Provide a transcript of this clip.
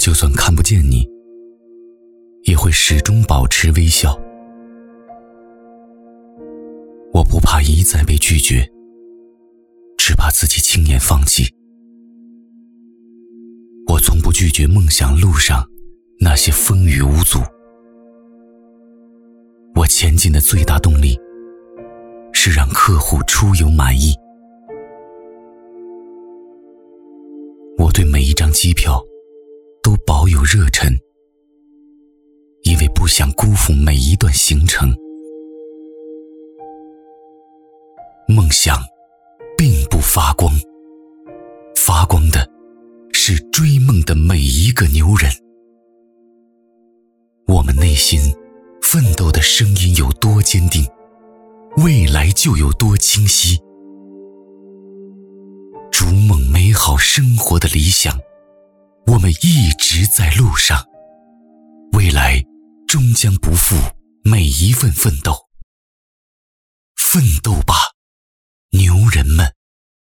就算看不见你，也会始终保持微笑。我不怕一再被拒绝，只怕自己轻言放弃。我从不拒绝梦想路上那些风雨无阻。我前进的最大动力是让客户出游满意。我对每一张机票都保有热忱，因为不想辜负每一段行程。梦想并不发光，发光的是追梦的每一个牛人。我们内心奋斗的声音有多坚定，未来就有多清晰。逐梦美好生活的理想，我们一直在路上，未来终将不负每一份奋斗。奋斗吧，牛人们！